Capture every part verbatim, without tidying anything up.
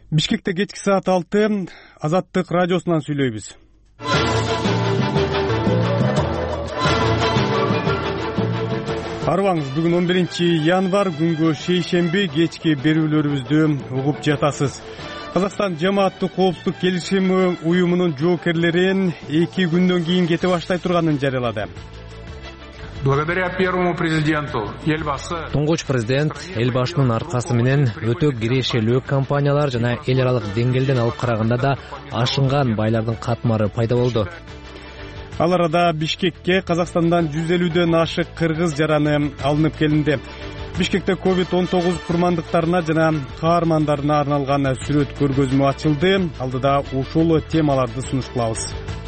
Бишкекте кечки саат алты Азаттык радиосунан сүйлөйбүз. Арыбаңыз, бүгүн он биринчи январь күнгө шейшемби кечки берүүлөрүбүздү угуп жатасыз. Казакстан жамааттык коопсуздук келишими уюмунун жоокерлерин эки күндөн кийин кете баштай турганын жарыялады. Благодаря первому президенту Элбасы. Туңгуч президент Элбашынын аркасы менен өтө кирешелүү компаниялар жана эл аралык деңгээлден алып караганда да ашынган байлардын катмары пайда болду. Ал арада Бишкекке Казакстандан жүз элүүдөн ашык кыргыз жараны алынып келинди. Бишкекте ковид он тогуз курмандыктарына жана каармандарына арналган сүрөт көргөзмө ачылды. Алдыда ушул темаларды сунуш кылабыз.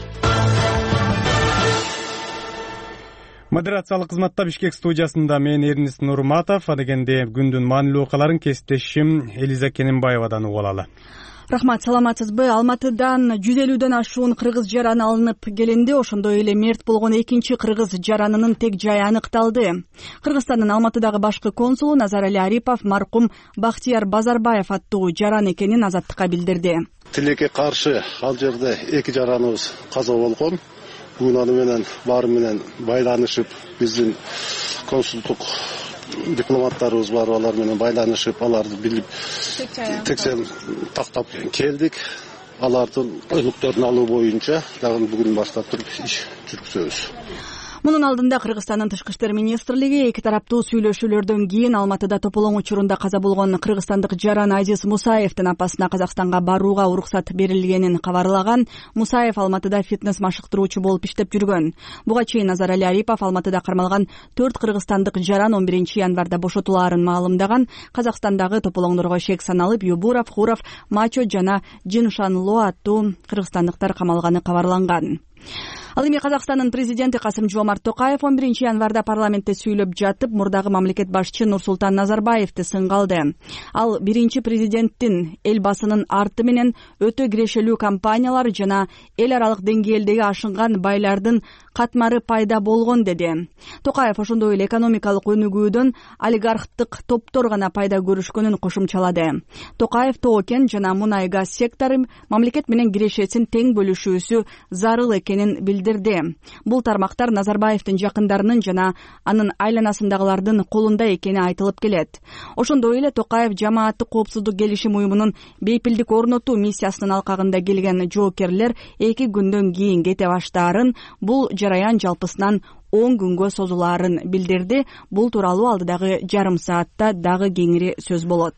Модерациялык кызматта Бишкек студиясында мен Эрнис Нурматов, адегенде күндүн маанилүү окуяларын кесиптешим Элиза Кененбаевадан угуп алалы. Рахмат, саламатсызбы? Алматыдан жүз элүүдөн ашуун кыргыз жараны алынып келинди. Ошондой эле мерт болгон экинчи кыргыз жаранынын тег жайы аныкталды. Кыргызстандын Алматыдагы башкы консулу Назарали Арипов маркум Бактияр Базарбаев аттуу жаран экенин Азаттыкка билдирди. Тилекке каршы ал жерде эки жараныбыз каза болгон. Бүгүн аны менен баары менен байланышып, биздин консулдук дипломаттарыбыз бар, алар менен байланышып, аларды билип тексерүү тактап келдик. Алардын өкүлдөрүн алуу боюнча дагы бүгүн баштап туруп иш жүргүзөбүз. Мунун алдында Кыргызстандын Тышкы иштер министрлиги эки тараптуу сүйлөшүүлөрдөн кийин Алматыда тополоң учурунда каза болгон кыргызстандык жаран Азиз Мусаевдин апасына Казакстанга барууга уруксат берилгенин кабарлаган. Мусаев Алматыда фитнес машыктыруучу болуп иштеп жүргөн. Буга чейин Назарали Арипов Алматыда кармалган төрт кыргызстандык жаран он биринчи январда бошотулаарын маалымдаган. Казакстандагы тополоңдорго шек саналып Юбуров, Хуров, Мачо жана Джиншанло аттуу кыргызстандыктар камалганы кабарланган. Ал эми Казакстандын президенти Касым-Жомарт Токаев он биринчи январда парламентте сүйлөп жатып, мурдагы мамлекет башчы Нурсултан Назарбаевди сынгалды. Ал биринчи президенттин Элбасынын арты менен өтө кирешелүү компаниялар жана эл аралык деңгээлдеги ашынган байлардын катмары пайда болгон деди. Токаев ошондой эле экономикалык өнүгүүдөн олигархтык топтор гана пайда көрүшкөнүн кошумчалады. Токаев тоо кен жана мунай газ сектору мамлекет менен кирешесин тең бөлүшүүсү зарыл экенин билдирди. Бул тармактар Назарбаевдин жакындарынын жана анын айланасындагылардын колунда экени айтылып келет. Ошондой эле Токаев жамааттык коопсуздук келишим уюмунун бейпилдик орнотуу миссиясынын алкагында келген жоокерлер эки күндөн кийин кете баштаарын, бул жараян жалпысынан он күнгө созулаарын билдирди. Бул тууралуу алдыдагы жарым саатта дагы кеңири сөз болот.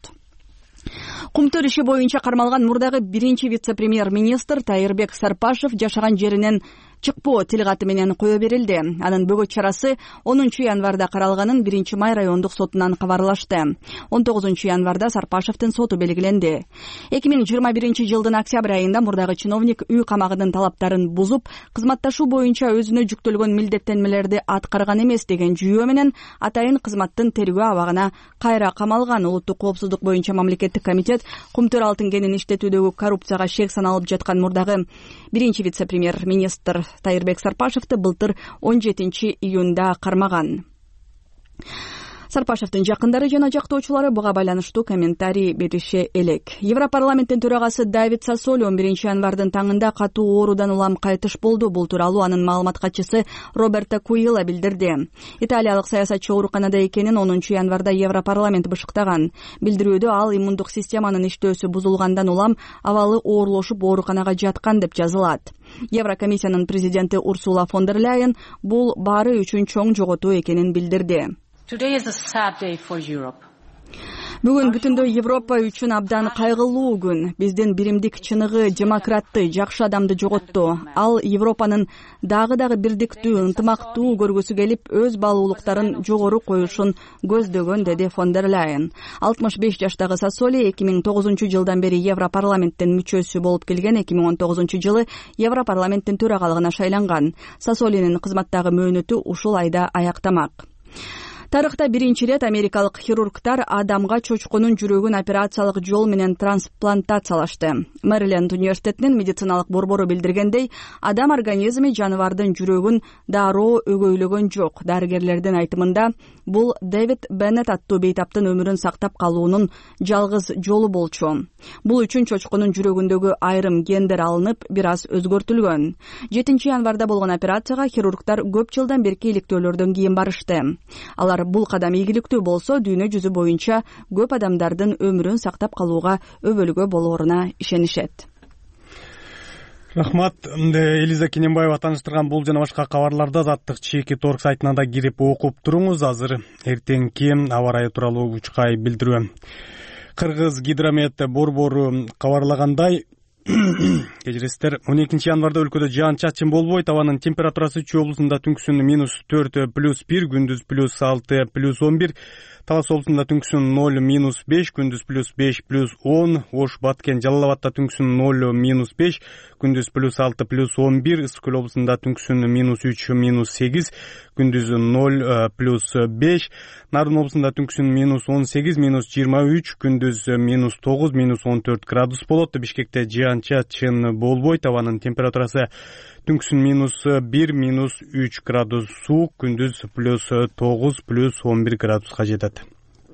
Кумтөр иши боюнча кармалган мурдагы биринчи вице-премьер-министр Тайырбек Сарпашев жашаган жеринен чыкпоо тил каты менен кое берилди. Анын бөгөт чарасы онунчу январда каралганын биринчи май райондук сотунан кабарлашты. он тогузунчу январда Сарпашевдин соту белгиленди. эки миң жыйырма биринчи жылдын октябрь айында мурдагы чиновник үй камагынын талаптарын бузуп, кызматташуу боюнча өзүнө жүктөлгөн милдеттенмелерди аткарган эмес деген жүйөө менен атайын кызматтын тергөө абагына кайра камалган. Улуттук коопсуздук боюнча мамлекеттик комитет Кумтөр алтын кенин иштетүүдөгү коррупцияга шек саналып жаткан мурдагы биринчи вице-премьер-министр Тайырбек Сарпашевди былтыр он жетинчи июнда кармаган. Сарпашевдин жакындары жана жактоочулары буга байланыштуу комментарий бериши элек. Европарламенттин төрагасы Давид Сассоли он биринчи январдын таңында катуу оорудан улам кайтыш болду. Бул тууралуу анын маалымат катчысы Роберто Куила билдирди. Италиялык саясатчы ооруканада экенин онунчу январда Европарламент бышыктаган. Билдирүүдө ал иммундук системанын иштөөсү бузулгандан улам абалы оорлошуп ооруканага жаткан деп жазылат. Еврокомиссиянын президенти Урсула фон дер Ляйен бул баары үчүн чоң жоготуу экенин билдирди. Today is a sad day for Europe. Бүгүн бүтүндөй Европа үчүн абдан кайгылуу күн. Биздин биримдик чыныгы, демократты, жакшы адамды жоготту. Ал Европанын дагы-дагы бирдиктүү, ынтымактуу көргүсү келип, өз баалуулуктарын жогору коюшун көздөгөн, деди фон дер Ляйен. алтымыш беш жаштагы Сассоли эки миң тогузунчу жылдан бери Европарламенттин мүчөсү болуп келген. эки миң он тогузунчу жылы Европарламенттин төрагалыгына шайланган. Сассолинин кызматтагы мөөнөтү ушул айда аяктамак. Тарыхта биринчи ирет америкалык хирургтар адамга чочконун жүрөгүн операциялык жол менен трансплантациялашты. Мэриленд университетинин медициналык борбору билдиргендей, адам организми жаныбардын жүрөгүн дароо өгөйлөгөн жок. Дарыгерлердин айтымында, бул Дэвид Беннет аттуу бейтаптын өмүрүн сактап калуунун жалгыз жолу болчу. Бул үчүн чочконун жүрөгүндөгү айрым гендер алынып, бир аз өзгөртүлгөн. жетинчи январда болгон операцияга хирургтар көп жылдан берки иликтөөлөрдөн кийин барышты. Алар бул кадам ийгиликтүү болсо, дүйнө жүзү боюнча көп адамдардын өмүрүн сактап калууга өбөлгө болооруна ишенишет. Рахмат. Элиза Кененбаева тааныштырган бул жана башка кабарларды Азаттык чеки торг сайтына да кирип окуп туруңуз. Азыр эртеңки аба ырайы тууралуу учкай билдирүү. Кыргыз гидромет борбору кабарлагандай, кечиресиздер, он экинчи январда өлкөдө жаан-чачын болбойт. Абанын температурасы Чүй облусунда түнкүсүн минус төрт плюс бир, күндүз плюс алты плюс он бир, Талас облусунда түнкүсүн ноль минус беш, күндүз плюс беш плюс он, Ош, Баткен, Жалал Абадта түнкүсүн ноль минус беш, күндүз плюс алты плюс он бир, Ысык Көл облусунда түнкүсүн минус үч минус сегиз, күндүз ноль плюс беш, Нарын облусунда түнкүсүн минус он сегиз минус жыйырма үч, күндүз минус тогуз минус он төрт градус болот. Бишкекте жаан-чачын болбойт. Абанын температурасы түнкүсүн минус бир минус үч градус суук, күндүз плюс тогуз плюс он бир градуска жетет.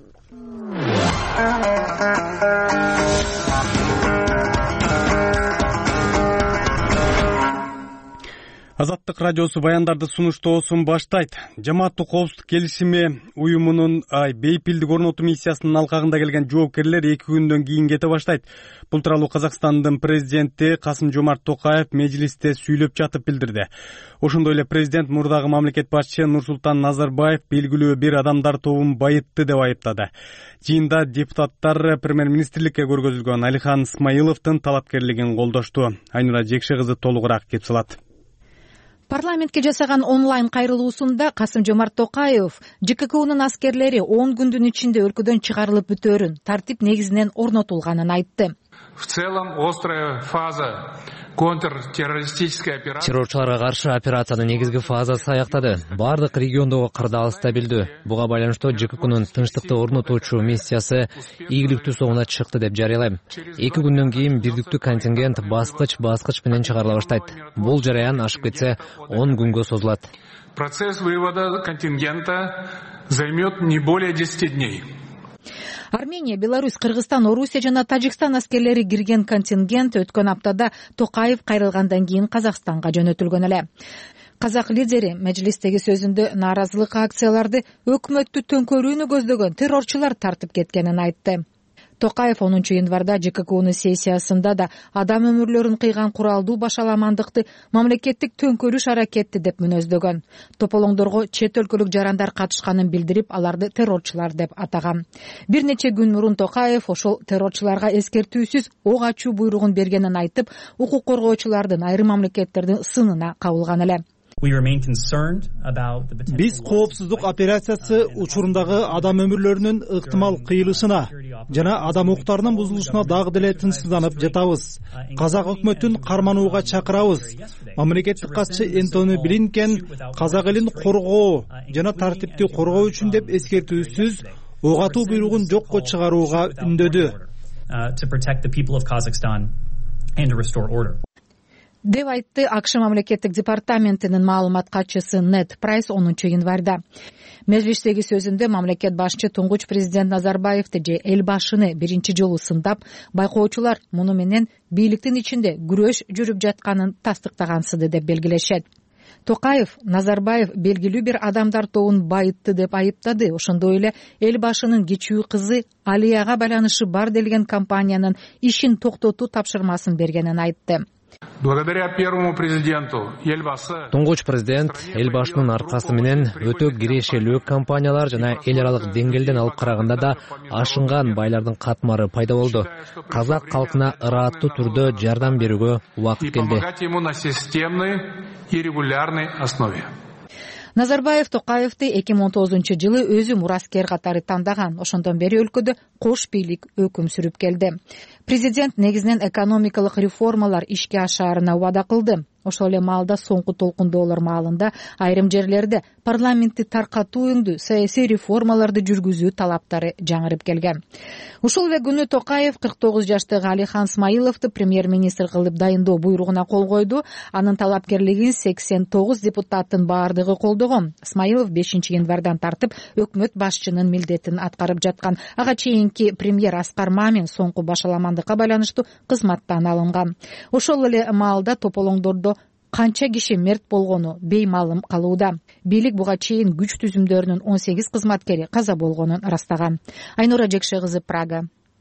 Азаттык радиосу баяндарды сунуштоосун баштайт. Жамааттык коопсуздук келишими уюмунун бейпилдик орнотуу миссиясынын алкагында келген жоопкерлер эки күндөн кийин кете баштайт. Бул тууралуу Казакстандын президенти Касым-Жомарт Токаев межлисте сүйлөп жатып билдирди. Ошондой эле президент мурдагы мамлекет башчысы Нурсултан Назарбаев белгилүү бир адамдар тобун байытты деп айыптады. Жыйында депутаттар премьер-министрликке көргөзүлгөн Алихан Исмаиловдун талапкерлигин колдошту. Айнура Жекше кызы толугураак кеп салат. Парламентке жасаган онлайн кайрылуусунда Касым-Жомарт Токаев ЖККунун аскерлери он күндүн ичинде өлкөдөн чыгарылып бүтөөрүн, тартип негизинен орнотулганын айтты. В целом острая фаза контртеррористической операции. Террорчуларга каршы операциянын негизги фазасы аяктады. Бардык региондогу кырдаал стабилдүү. Буга байланыштуу ЖККунун тынчтыкты орнотуучу миссиясы ийгиликтүү соңуна чыкты деп жарыялайм. Эки күндөн кийин бирдиктүү контингент баскыч-баскыч менен чыгарыла баштайт. Бул жараян ашып кетсе он күнгө созулат. Процесс вывода контингента займет не более десяти дней. Армения, Беларусь, Кыргызстан, Орусия жана Тажикстан аскерлери кирген контингент өткөн аптада Токаев кайрылгандан кийин Казакстанга жөнөтүлгөн эле. Казак лидери мажлистеги сөзүндө нааразылык акцияларды өкмөттү төңкөрүүнү көздөгөн террорчулар тартып кеткенин айтты. Токаев онунчу январда ЖККунун сессиясында да адам өмүрлөрүн кыйган куралдуу башаламандыкты мамлекеттик төңкөрүш аракети деп мүнөздөгөн. Тополоңдорго чет өлкөлүк жарандар катышканын билдирип, аларды террорчулар деп атаган. Бир нече күн мурун Токаев ошол террорчуларга эскертүүсүз ок ачуу буйругун бергенин айтып, укук коргоочулардын айрым мамлекеттердин сынына кабылган эле. Биз коопсуздук операциясы учурундагы адам өмүрлөрүнүн ыктымал кыйылышына жана адам укуктарынын бузулушуна дагы деле тынчсызданып жатабыз. Казак өкмөтүн карманууга чакырабыз. Мамлекеттик катчы Энтони Блинкен казак элин коргоо жана тартипти коргоо үчүн деп эскертүүсүз ок атуу буйругун жокко чыгарууга үндөдү. деп айтты АКШ мамлекеттик департаментинин маалымат катчысы Нед Прайс онунчу январда. Мезлиштеги сөзүндө мамлекет башчы туңгуч президент Назарбаевди же эл башыны биринчи жолу сындап, байкоочулар муну менен бийликтин ичинде күрөш жүрүп жатканын тастыктагансыды деп белгилешет. Токаев Назарбаев белгилүү бир адамдар тобун байытты деп айыптады. Ошондой эле эл башынын кичүү кызы Алияга байланышы бар делген компаниянын ишин токтотуу тапшырмасын бергенин айтты. Благодаря первому президенту Елбасы Туңгуч президент эл башынын аркасы менен өтө кирешелүү компаниялар жана эл аралык деңгээлден алып караганда да ашынган байлардын катмары пайда болду. Казак калкына ырааттуу түрдө жардам берүүгө убакыт келди. помогать ему на системной и регулярной основе. Назарбаев Токаевди эки миң он тогузунчу жылы өзү мураскер катары тандаган. Ошондон бери өлкөдө кош бийлик өкүм сүрүп келди. Президент негизинен экономикалык реформалар ишке ашаарына убада кылды. ошол эле маалда соңку толкундоолор маалында айрым жерлерде парламентти таркатуу үндү саясий реформаларды жүргүзүү талаптары жаңырып келген. Ушул эле күнү Токаев кырк тогуз жаштагы Алихан Смайыловду премьер-министр кылып дайындоо буйругуна кол койду. Анын талапкерлигин сексен тогуз депутаттын баардыгы колдогон. Смайылов бешинчи январдан тартып өкмөт башчынын милдетин аткарып жаткан. Ага чейинки премьер Аскар Мамин соңку башаламандыкка байланыштуу кызматтан алынган. Ошол эле маалда тополоңдордо канча киши мерт болгону беймалым калууда. Бийлик буга чейин күч түзүмдөрүнүн он сегиз кызматкери каза болгонун ырастаган. Айнура Жекше кызы, Прага.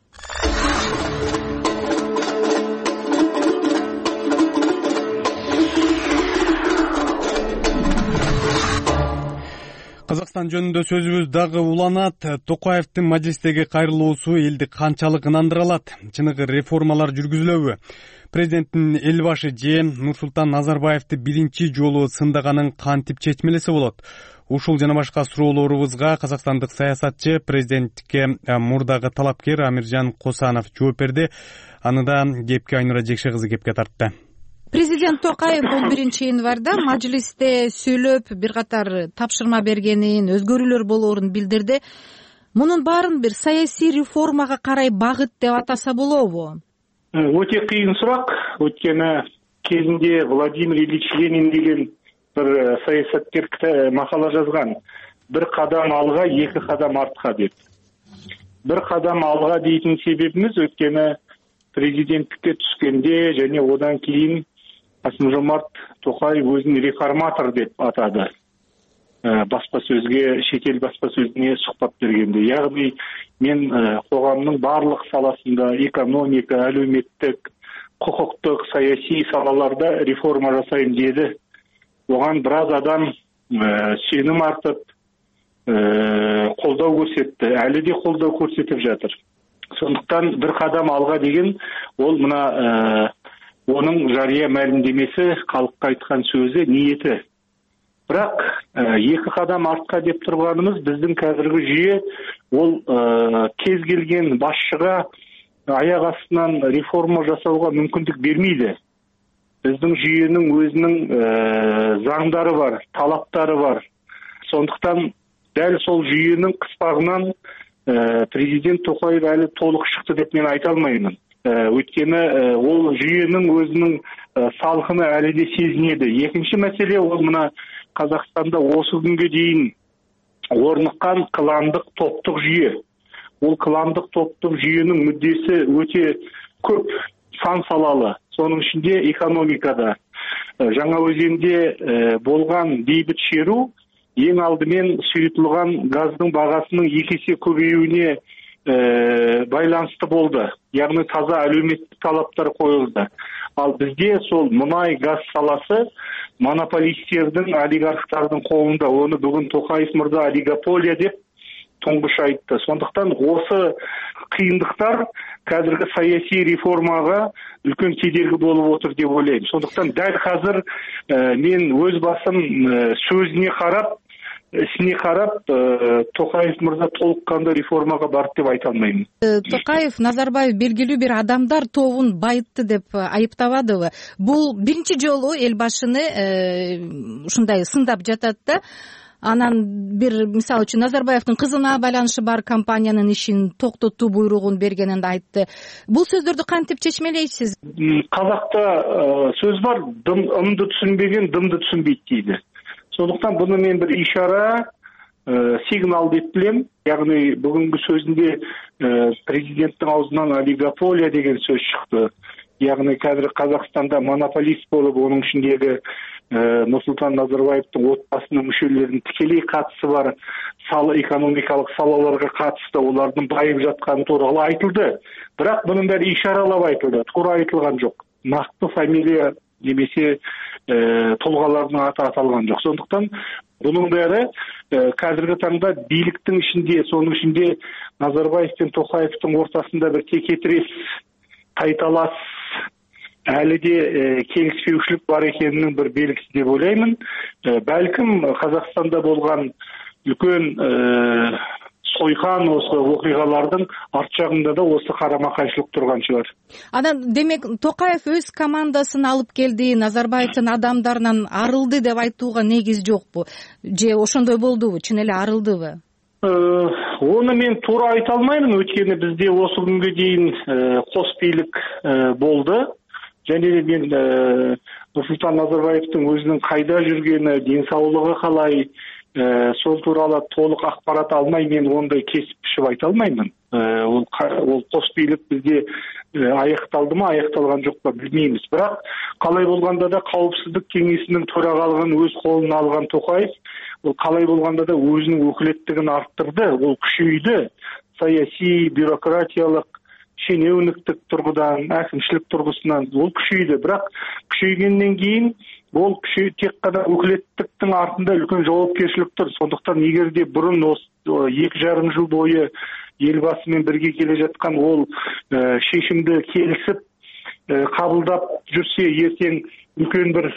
Казакстан жөнүндө сөзүбүз дагы уланат. Токаевдин мажлистеги кайрылуусу элди канчалык ынандыра алат? Чыныгы реформалар жүргүзүлөбү? Президенттин эл башы же Нурсултан Назарбаевди биринчи жолу сындаганын кантип чечмелесе болот? Ушул жана башка суроолорубузга казакстандык саясатчы, президентке мурдагы талапкер Амиржан Косанов жооп берди. Аны да кепке Айнура Жекше кызы кепке тартты. Президент Токаев он биринчи январда мажлисте сүйлөп бир катар тапшырма бергенин, өзгөрүүлөр болоорун билдирди. Мунун баарын бир саясий реформага карай багыт деп атаса болобу? Өте кыйын сурак. Өткөнү кезинде Владимир Ильич Ленин деген bir саясаткер макала жазган. Бир кадам алга, эки кадам артка деп. Бир кадам алга дейтин себебimiz өткөнү президенттикке түскөндө және одан кийин Касым-Жомарт Токаев өзүн реформатор деп атады. Баспасөзгө, шетел баспасөзүнө сухбат бергенде. Ягни мен коғамдын барлык саласында, экономика, әлеуметтик, кукуктук, саясий салаларда реформа жасайм деди. Оған біраз адам сенім артып, қолдау көрсетті, әлі де қолдау көрсетіп жатыр. Сондықтан бір қадам алға деген, ол мына оның жария мәлімдемесі, халыққа айтқан сөзі, ниеті. Бірақ екі қадам артқа деп тұрғанымыз біздің қазіргі жүйе, ол кез келген басшыға аяқ астынан реформа жасауға мүмкіндік бермейді. Біздің жүйенің өзінің заңдары бар, талаптары бар. Сондықтан дәл сол жүйенің қыспағынан президент Токаев әлі толық шықты деп мен айта алмаймын. Өйткені ол жүйенің өзінің салқыны әлі де сезінеді. Екінші мәселе ол мына Қазақстанда осы күнге дейін орныққан кландық топтық жүйе. Ол кландық топтық жүйенің мүддесі өте көп, сан салалы. Соның ішінде экономикада. Жаңаөзенде болған бейбіт шеру ең алдымен сұйытылған газдың бағасының екі есе көбеюіне байланысты болды. Яғни таза әлеуметтік талаптар қойылды. Ал бізде сол мұнай газ саласы монополистердің, олигархтардың қолында. Оны бүгін Токаев мырза олигополия деп тұңғыш айтты. Сондықтан осы қиындықтар қазіргі саяси реформаға үлкен кедергі болып отыр деп ойлаймын. Сондықтан дәл қазір мен өз басым сөзіне қарап, ісіне қарап, Токаев мырза толыққанды реформаға барды деп айта алмаймын. Токаев Назарбаев белгилүү бир адамдар тобун байытты деп айыптабады. Бул биринчи жолу эл башыны ушундай сындап жатат да. Анан бир мисалы үчүн Назарбаевдин кызына байланышы бар компаниянын ишин токтотуу буйругун бергенин айтты. Бул сөздөрдү кантип чечмелейсиз? Казакта сөз бар, ымды түшүнбеген дымды түшүнбейт дейди. Сондықтан бұны мен бір ишара, сигнал деп білем. Яғни бүгінгі сөзінде президенттің аузынан олигополия деген сөз шықты. Яғни қазір Қазақстанда монополист болып, оның ішіндегі Нұрсұлтан Назарбаевтың отбасының мүшелерінің тікелей қатысы бар салы экономикалық салаларға қатысты, олардың байып жатқаны туралы айтылды. Бірақ бұның бәрі ишаралап айтылды, тура айтылған жоқ. Нақты фамилия немесе тұлғалардың аты аталған жоқ. Сондықтан бұның бәрі қазіргі таңда биліктің ішінде, соның ішінде Назарбаев пен Токаевтың ортасында бір текетірес, тайталас, әлі де келіспеушілік бар екенінің бір белгісі деп ойлаймын. Бәлкім Қазақстанда болған үлкен сойқан осы окуйгалардын арт жагында да осы карама кайшылык турган шығар. Анан демек Токаев өз командасын алып келди, Назарбаевдин адамдарынан арылды деп айтууга негиз жокпу? Же ошондой болдубу? Чын эле арылдыбы? Оны мен туура айта алмаймын, өйткені бізде осы күнге дейін кос бийлик болды. Және мен Нурсултан Назарбаевдин өзүнүн кайда жүргени, денсаулыгы қалай, сол туралы толық ақпарат алмай мен ондай кесіп пішіп айта алмаймын. Ол кос бийлик бізде аяқталды ма, аяқталған жоқ па білмейміз. Бірақ қалай болғанда да Қауіпсіздік кеңесінің төрағалығын өз қолына алған Тоқаев, ол қалай болғанда да өзінің өкілеттігін арттырды, ол күшейді. Саяси, бюрократиялық, шенеуніктік тұрғыдан, әкімшілік тұрғысынан ол күшейді. Бірақ күшейгеннен кейін ол күшей тек қана өкілеттіктің артында үлкен жауапкершілік тұр. Сондықтан егерде бұрын осы екі жарым жыл бойы елбасымен бірге келе жатқан ол шешімді келісіп қабылдап жүрсе, ертең үлкен бір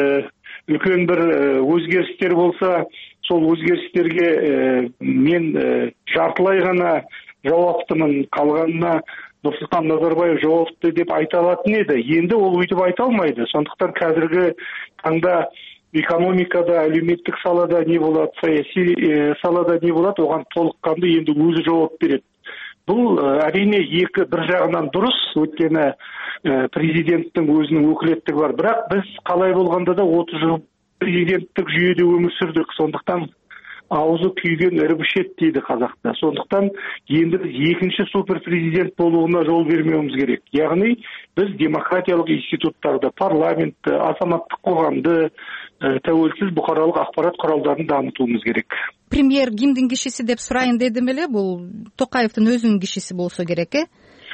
үлкен бір өзгерістер болса, сол өзгерістерге мен жартылай ғана жауаптымын, қалғанына Нұрсұлтан Назарбаев жауапты деп айта алатын еді. Енді ол өйтіп айта алмайды. Сондықтан қазіргі таңда экономикада, әлеуметтік салада не болады, саяси салада не болады, оған толыққанды енді өзі жауап береді. Бұл әрине екі бір жағынан дұрыс, өйткені президенттің өзінің өкілеттігі бар. Бірақ біз қалай болғанда да отыз жыл президенттік жүйеде өмір сүрдік. Сондықтан аузы күйген ірбіш ет дейді қазақта. Сондықтан енді біз екінші супер президент болуына жол бермеуіміз керек. Яғни біз демократиялық институттарды, парламентті, азаматтық қоғамды, тәуелсіз бұқаралық ақпарат құралдарын дамытуымыз керек. Премьер кимдин кишиси деп сурайын дедим эле, бул Токаевдин өзүнүн кишиси болсо керек, э?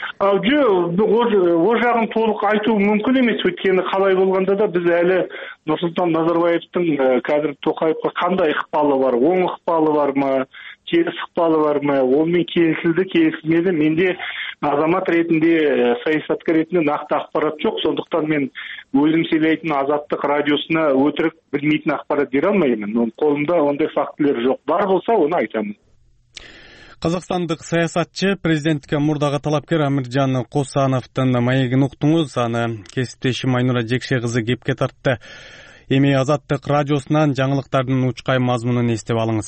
Жо, о жағын толық айту мүмкін емес, өйткені қалай болғанда да біз әлі Нұрсұлтан Назарбаевтың қазір Тоқаевқа қандай ықпалы бар, оң ықпалы бар ма, теріс ықпалы бар ма, онымен келісілді, келісілмеді. Менде азамат ретінде, саясаткер ретінде нақты ақпарат жоқ. Сондықтан мен өзім сөйлейтін Азаттық радиосына өтірік білмейтін ақпарат бере алмаймын. Қолымда ондай фактілер жоқ. Бар болса, оны айтамын. Қазақстандық саясатчы президенттікке мурдагы талапкер Амиржан Косановдун маегин уктуңуз, аны кесиптешим Айнура Жекше кызы кепке тартты. Эми Азаттык радиосунан жаңылыктардын учкай мазмунун эстеп алыңыз.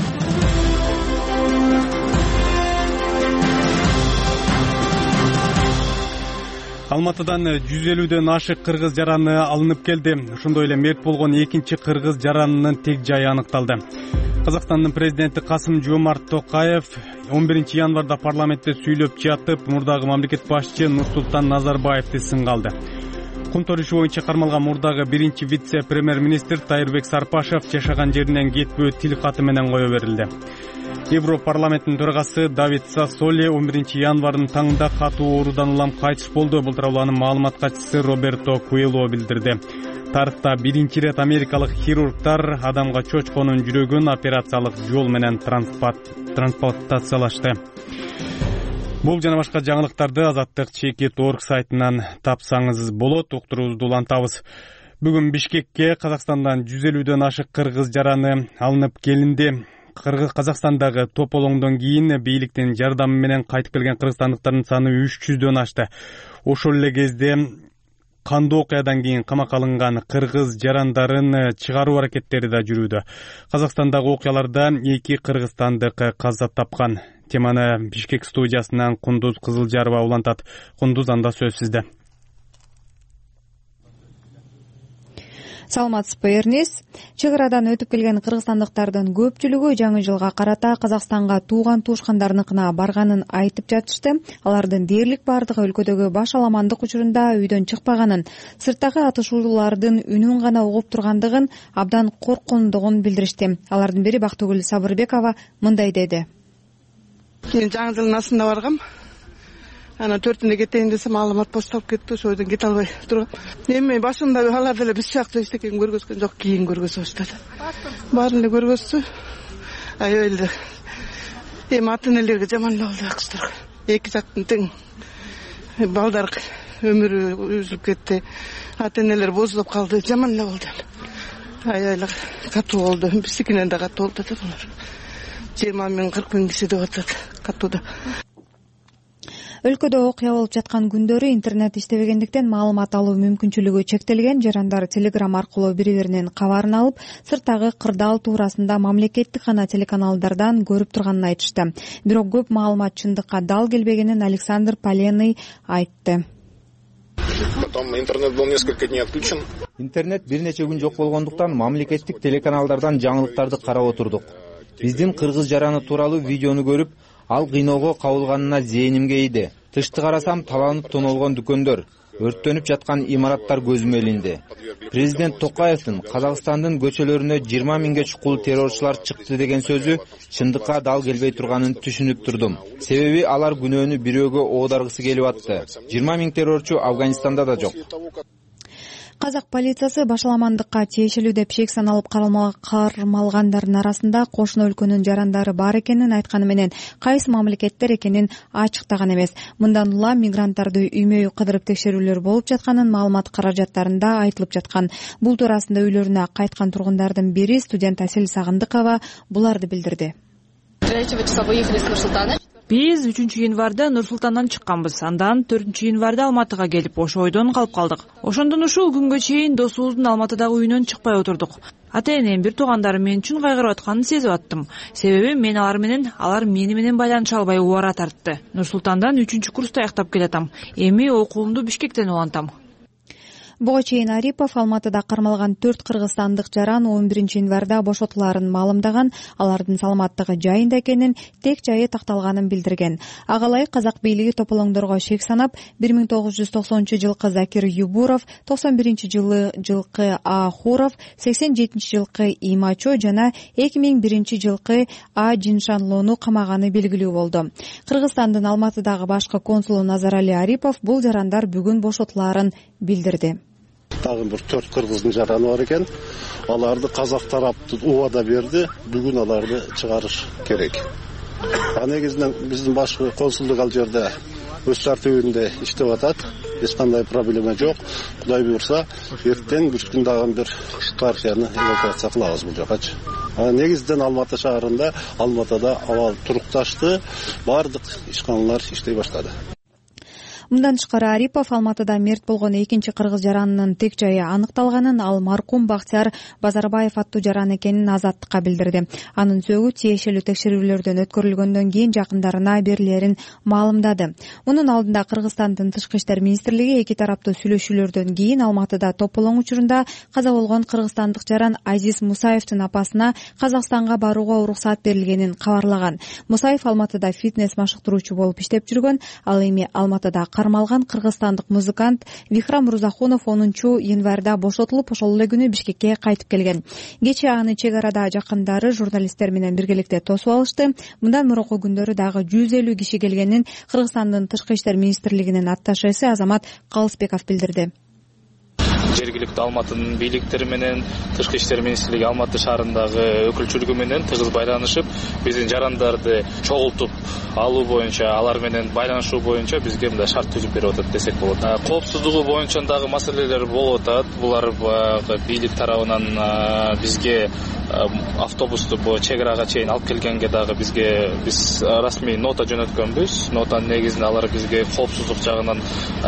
Алматыдан жүз элүүдөн ашык кыргыз жараны алынып келди. Ошондой эле мерт болгон экинчи кыргыз жаранынын тег жайы аныкталды. Казакстандын президенти Касым Жомарт Токаев он биринчи январда парламентте сүйлөп жатып, мурдагы мамлекет башчы Нурсултан Назарбаевди сынга алды. Кунтор иши боюнча кармалган мурдагы биринчи вице-премьер-министр Тайырбек Сарпашев жашаган жеринен кетпөө тил каты менен кое берилди. Европарламенттин төрагасы Давид Сассоли он биринчи январдын таңында катуу оорудан улам кайтыш болду. Бул тууралуу анын маалымат катчысы Роберто Куэло билдирди. Тарыхта биринчи ирет америкалык хирургдар адамга чочконун жүрөгүн операциялык жол менен трансплантациялашты. Бул жана башка жаңылыктарды Азаттык чекит точка орг сайтынан тапсаңыз болот. Уктуруубузду улантабыз. Бүгүн Бишкекке Казакстандан жүз элүүдөн ашык кыргыз жараны алынып келинди. Казакстандагы тополоңдон кийин бийликтин жардамы менен кайтып келген кыргызстандыктардын саны үч жүздөн ашты. Ошол эле кезде кандуу окуядан кийин камакка алынган кыргыз жарандарын чыгаруу аракеттери да жүрүүдө. Казакстандагы окуяларда эки кыргызстандык каза тапкан. Теманы Бишкек студиясынан Кундуз Кызылжарова улантат. Кундуз, анда сөз сизде. Саламатсызбы, Эрнес. Чек арадан өтүп келген кыргызстандыктардын көпчүлүгү жаңы жылга карата Казакстанга тууган туушкандарыныкына барганын айтып жатышты. Алардын дээрлик бардыгы өлкөдөгү баш аламандык учурунда үйдөн чыкпаганын, сырттагы атышуулардын үнүн гана угуп тургандыгын, абдан корккондугун билдиришти. Алардын бири Бактыгүл Сабырбекова мындай деди. Мен жаңы жылдын асында баргам. Ана төртүндө кетейин десем, маалымат посталып кетти, ошойдон кете албай тургам. Эми башында алар деле биз сыяктуу эчтекени көргөзгөн жок, кийин көргөзө баштады. Баарын эле көргөзсү. Аябай эле эми ата энелерге жаман эле болду акчтарга. Эки жактын тең балдар өмүрү үзүлүп кетти. Ата энелер бозулуп калды, жаман эле болду. Аябай эле катуу болду. Биздикинен да катуу болду да булар. жыйырма миң кырк миң киши деп атат катууда. Өлкөдө окуя болуп жаткан күндөрү интернет иштебегендиктен маалымат алуу мүмкүнчүлүгү чектелген жарандар телеграм аркылуу бири биринин кабарын алып, сырттагы кырдаал туурасында мамлекеттик гана телеканалдардан көрүп турганын айтышты. Бирок көп маалымат чындыкка дал келбегенин Александр Поленый айтты. Потом интернет был несколько дней отключен. Интернет бир нече күн жок болгондуктан мамлекеттик телеканалдардан жаңылыктарды карап отурдук. Биздин кыргыз жараны тууралуу видеону көрүп, ал кыйноого кабылганына зээнимге ийди. Тышты карасам, таланып тонолгон дүкөндөр, өрттөнүп жаткан имараттар көзүмө илинди. Президент Токаевдин Казакстандын көчөлөрүнө жыйырма миңге чукул террорчулар чыкты деген сөзү чындыкка дал келбей турганын түшүнүп турдум. Себеби алар күнөөнү бирөөгө оодаргысы келип атты. жыйырма миң террорчу Афганистанда да жок. Казак полициясы башаламандыкка тиешелүү деп шек саналып кармалгандардын арасында кошуна өлкөнүн жарандары бар экенин айтканы менен, кайсы мамлекеттер экенин ачыктаган эмес. Мындан улам мигранттарды үймө-үй кыдырып текшерүүлөр болуп жатканын маалымат каражаттарында айтылып жаткан. Бул туурасында үйлөрүнө кайткан тургундардын бири студент Асель Сагындыкова буларды билдирди. Биз үчүнчү январда Нур-Султандан чыкканбыз. Андан төртүнчү январда Алматыга келип, ошо ойдон калып калдык. Ошондон ушул күнгө чейин досубуздун Алматыдагы үйүнөн чыкпай отурдук. Ата-энем, бир туугандарым мен үчүн кайгырып атканын сезип аттым. Себеби мен алар менен, алар мени менен байланыша албай убара тартты. Нур-Султандан үчүнчү курста аяктап келатам. Эми окуумду Бишкектен улантам. Буга чейин Арипов Алматыда кармалган төрт кыргызстандык жаран он биринчи январда бошотуларын маалымдаган, алардын саламаттыгы жайында экенин, тек жайы такталганын билдирген. Ага ылайык казак бийлиги тополоңдорго шек санап, бир миң тогуз жүз токсонунчу жылкы Закир Юбуров, токсон биринчи жылы жылкы Ахуров, сексен жетинчи жылкы Имачо жана эки миң биринчи жылкы А Жиншанлоону камаганы белгилүү болду. Кыргызстандын Алматыдагы башкы консулу Назарали Арипов бул жарандар бүгүн бошотуларын билдирди. Тагы бир төрт кыргыздын жараны бар экен. Аларды казак тарапты убада берди. Бүгүн аларды чыгарыш керек. А негизинен биздин башкы консулдук ал жерде өз тартибинде иштеп атат. Эч кандай проблема жок. Кудай буйрса, эртең үч күн дагы бир партияны эвакуация кылабыз бул жакачы. А негизинен Алматы шаарында, Алматыда абал турукташты. Бардык ишканалар иштей баштады. Мындан тышкары Арипов Алматыда мерт болгон экинчи кыргыз жаранынын тек жайы аныкталганын, ал маркум Бактияр Базарбаев аттуу жаран экенин Азаттыкка билдирди. Анын сөөгү тиешелүү текшерүүлөрдөн өткөрүлгөндөн кийин жакындарына берилерин маалымдады. Мунун алдында Кыргызстандын Тышкы иштер министрлиги эки тараптуу сүйлөшүүлөрдөн кийин Алматыда тополоң учурунда каза болгон кыргызстандык жаран Азиз Мусаевдин апасына Казакстанга барууга уруксат берилгенин кабарлаган. Мусаев Алматыда фитнес машыктыруучу болуп иштеп жүргөн, ал эми Алматыда кармалган кыргызстандык музыкант Вихрам Рузахунов онунчу январда бошотулуп, ошол эле күнү Бишкекке кайтып келген. Кечээ аны чек арада жакындары журналисттер менен биргеликте тосуп алышты. Мындан мурунку күндөрү дагы жүз элүү киши келгенин Кыргызстандын Тышкы иштер министрлигинин атташеси Азамат Калысбеков билдирди. Жергиликтүү Алматынын бийликтери менен Тышкы иштер министрлиги Алматы шаарындагы өкүлчүлүгү менен тыгыз байланышып, биздин жарандарды чогултуп алуу боюнча, алар менен байланышуу боюнча бизге мындай шарт түзүп берип атат десек болот. Коопсуздугу боюнча дагы маселелер болуп атат. Булар бийлик тарабынан бизге автобусту чек арага чейин алып келгенге дагы бизге биз расмий нота жөнөткөнбүз. Нотанын негизинде алар бизге коопсуздук жагынан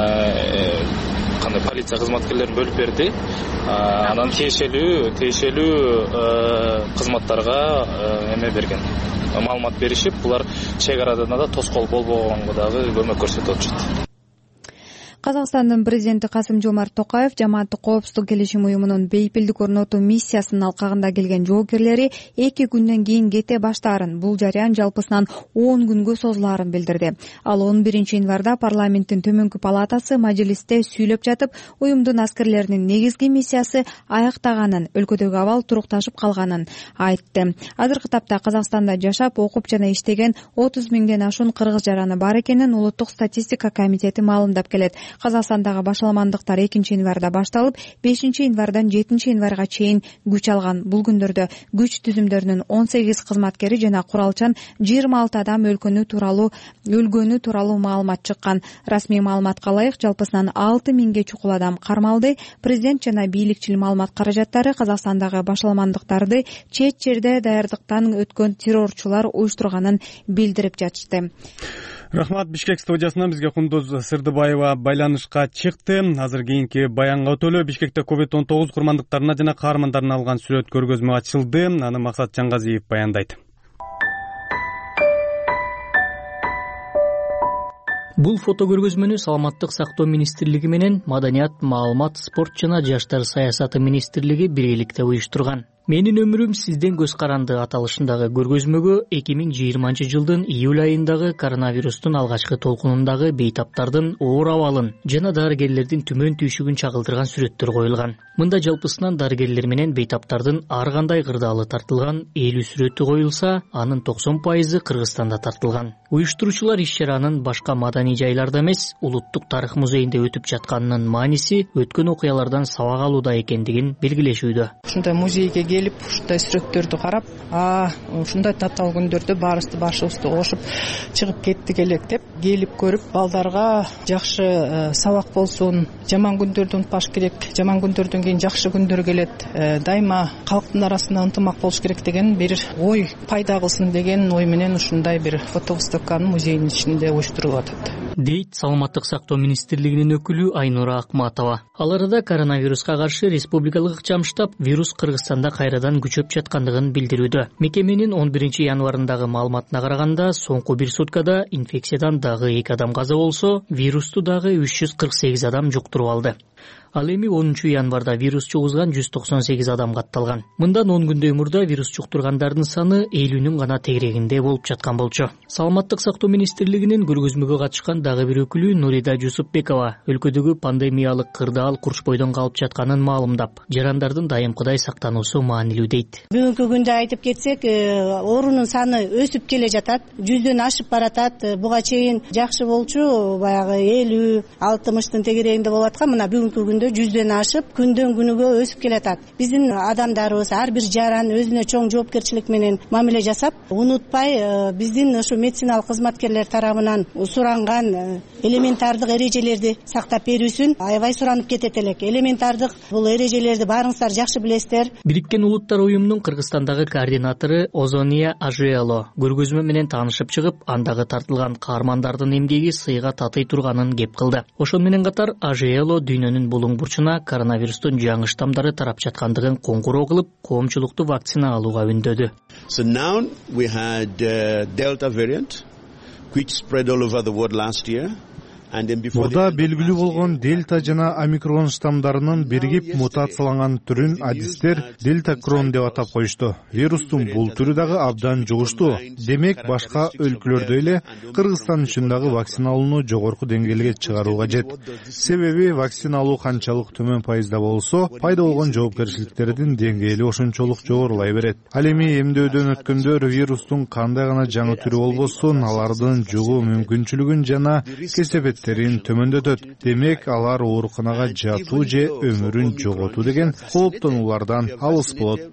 кандай полиция кызматкерлерин бөлүп берди. Анан тиешелүү тиешелүү кызматтарга эме берген. Маалымат беришип, булар чек арадан да тоскоол болбогонго дагы көмөк көрсөтүп атышат. Казакстандын президенти Касым-Жомарт Токаев жамааттык коопсуздук келишим уюмунун бейпилдик орнотуу миссиясынын алкагында келген жоокерлери эки күндөн кийин кете баштаарын, бул жарыян жалпысынан он күнгө созулаарын билдирди. Ал он биринчи январда парламенттин төмөнкү палатасы мажлисте сүйлөп жатып, уюмдун аскерлеринин негизги миссиясы аяктаганын, өлкөдөгү абал турукташып калганын айтты. Азыркы тапта Казакстанда жашап, окуп жана иштеген отуз миңден ашуун кыргыз жараны бар экенин улуттук статистика комитети маалымдап келет. Казакстандагы башаламандыктар экинчи январда башталып, бешинчи январдан жетинчи январга чейин күч алган. Бул күндөрдө күч түзүмдөрүнүн он сегиз кызматкери жана куралчан жыйырма алты адам өлкөнү тууралуу өлгөнү тууралуу маалымат чыккан. Расмий маалыматка ылайык жалпысынан алты миңге чукул адам кармалды. Президент жана бийликчил маалымат каражаттары Казакстандагы башаламандыктарды чет жерде даярдыктан өткөн террорчулар уюштурганын билдирип жатышты. Рахмат. Бишкек студиясынан бизге Кундуз Сырдыбаева байланышка чыкты. Азыр кийинки баянга өтөлү. Бишкекте ковид он тогуз курмандыктарына жана каармандарына алган сүрөт көргөзмө ачылды. Аны Максат Жаңгазиев баяндайт. Бул фото көргөзмөнү Саламаттык сактоо министрлиги менен Маданият, маалымат, спорт жана жаштар саясаты министрлиги биргеликте уюштурган. Менин өмүрүм сизден көз каранды аталышындагы көргөзмөгө эки миң жыйырманчы жылдын июль айындагы коронавирустун алгачкы толкунундагы бейтаптардын оор абалын жана дарыгерлердин түмөн түйшүгүн чагылдырган сүрөттөр коюлган. Мында жалпысынан дарыгерлер менен бейтаптардын ар кандай кырдаалы тартылган элүү сүрөтү коюлса, анын токсон пайызы Кыргызстанда тартылган. Уюштуруучулар иш-чаранын башка маданий жайларда эмес, улуттук тарых музейинде өтүп жатканынын мааниси өткөн окуялардан сабак алууда экендигин белгилешүүдө. Ушундай музейге келип, ушундай сүрөттөрдү карап, а ушундай татаал күндөрдө баарыбызды башыбызды кошуп чыгып кеттик элек деп келип көрүп, балдарга жакшы сабак болсун, жаман күндөрдү унутпаш керек, жаман күндөрдөн кийин жакшы күндөр келет, дайыма калктын арасында ынтымак болуш керек деген бир ой пайда кылсын деген ой менен ушундай бир фотовыставканы музейдин ичинде уюштурулуп атат. Дейт Саламаттык сактоо министрлигинин өкүлү Айнура Акматова. Ал арада коронавируска каршы республикалык ыкчам штаб вирус Кыргызстанда кайрадан күчөп жаткандыгын билдирүүдө. Мекеменин он биринчи январындагы маалыматына караганда, соңку бир суткада инфекциядан дагы эки адам каза болсо, вирусту дагы үч жүз кырк сегиз адам жуктуруп алды. Ал эми онунчу январда вирус жугузган жүз токсон сегиз адам катталган. Мындан он күндөй мурда вирус жуктургандардын саны элүүнүн гана тегерегинде болуп жаткан болчу. Саламаттык сактоо министрлигинин көргөзмөгө катышкан дагы бир өкүлү Нурида Жусупбекова өлкөдөгү пандемиялык кырдаал курчпойдон калып жатканын маалымдап, жарандардын дайымкыдай сактануусу маанилүү дейт. Бүгүнкү күндө айтып кетсек, оорунун саны өсүп келе жатат, жүздөн ашып баратат. Буга чейин жакшы болчу, баягы элүү алтымыштын тегерегинде болуп аткан, мына бүгүнкү күндө жүздөн ашып, күндөн күнүгө өсүп келатат. Биздин адамдарыбыз ар бир жаран өзүнө чоң жоопкерчилик менен мамиле жасап, унутпай биздин ушу медициналык кызматкерлер тарабынан суранган элементардык эрежелерди сактап берүүсүн аябай суранып кетет элек. Элементардык бул эрежелерди баарыңыздар жакшы билесиздер. Бириккен Улуттар уюмунун Кыргызстандагы координатору Озония Ажиело көргөзмө менен таанышып чыгып, андагы тартылган каармандардын эмгеги сыйга татый турганын кеп кылды. Ошол менен катар Ажиело дүйнөнүн булуң бурчуна коронавирустун жаңы штамдары тарап жаткандыгын коңгуроо кылып, коомчулукту вакцина алууга үндөдү. So now we had uh, Delta variant which spread all over the world last year. Мурда белгилүү болгон дельта жана омикрон штамдарынын биригип мутацияланган түрүн адистер дельта крон деп атап коюшту. Вирустун бул түрү дагы абдан жугуштуу. Демек, башка өлкөлөрдөй эле Кыргызстан үчүн дагы вакцина алууну жогорку деңгээлге чыгаруу кажет. Себеби вакцина алуу канчалык төмөн пайызда болсо, пайда болгон жоопкерчиликтердин деңгээли ошончолук жогорулай берет. Ал эми эмдөөдөн өткөндөр вирустун кандай гана жаңы түрү болбосун, алардын жугуу мүмкүнчүлүгүн жана кесепет төмөндөтөт. Демек, алар ооруканага жатуу же өмүрүн жоготуу деген кооптонуулардан алыс болот.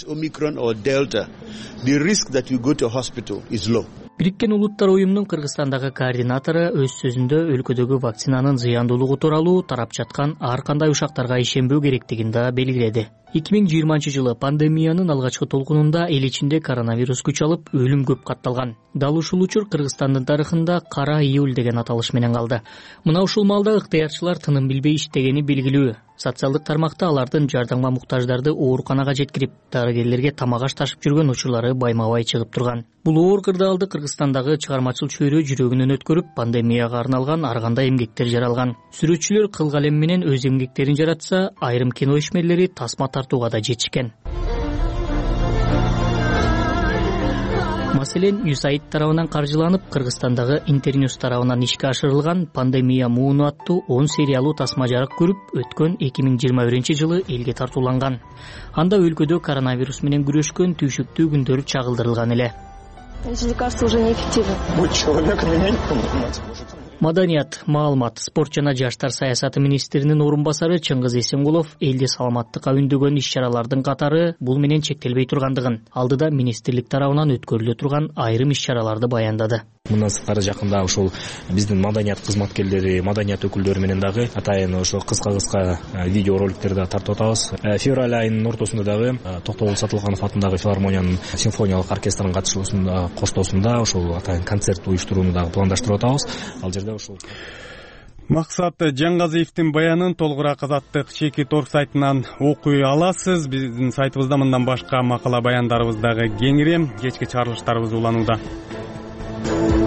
Бириккен Улуттар уюмунун Кыргызстандагы координатору өз сөзүндө өлкөдөгү вакцинанын зыяндуулугу тууралуу тарап жаткан ар кандай ушактарга ишенбөө керектигин да белгиледи. эки миң жыйырманчы жылы пандемиянын алгачкы толкунунда эл ичинде коронавирус күч алып, өлүм көп катталган. Дал ушул учур Кыргызстандын тарыхында кара июль деген аталыш менен калды. Мына ушул маалда ыктыярчылар тыным билбей иштегени белгилүү. Социалдык тармакта алардын жардамга муктаждарды ооруканага жеткирип, дарыгерлерге тамак аш ташып жүргөн учурлары байма-бай чыгып турган. Бул оор кырдаалды Кыргызстандагы чыгармачыл чөйрө жүрөгүнөн өткөрүп, пандемияга арналган ар кандай эмгектер жаралган. Сүрөтчүлөр кыл калем менен өз эмгектерин жаратса, айрым кино ишмерлери тасма тартууга да жетишкен. Маселен, ю эс эй ай ди тарабынан каржыланып, Кыргызстандагы Интерньюс тарабынан ишке ашырылган пандемия мууну аттуу он сериялуу тасма жарык көрүп, өткөн эки миң жыйырма биринчи жылы элге тартууланган. Анда өлкөдө коронавирус менен күрөшкөн түйшүктүү күндөр чагылдырылган эле. Эти лекарства уже неэффективны. Будь человеком, иметь Маданият, маалымат, спорт жана жаштар саясаты министринин орун басары Чыңгыз Эсенгулов элди саламаттыкка үндөгөн иш-чаралардын катары бул менен чектелбей тургандыгын, алдыда министрлик тарабынан өткөрүлө турган айрым иш-чараларды баяндады. Мындан сырткары жакында ушул биздин маданият кызматкерлери, маданият өкүлдөрү менен дагы атайын ошо кыска-кыска видео роликтерди тартып атабыз. Февраль айынын ортосунда дагы Токтогул Сатылганов атындагы филармониянын симфониялык оркестринин катышуусунда коштоосунда ошол атайын концерт уюштурууну дагы пландаштырып атабыз. Ал жерде ушул Максат Жаңгазиевдин баянын толугураак Азаттык Чекит орг сайтынан окуй аласыз. Биздин сайтыбызда мындан башка макала баяндарыбыз дагы кеңири. Кечки чыгарылыштарыбыз уланууда.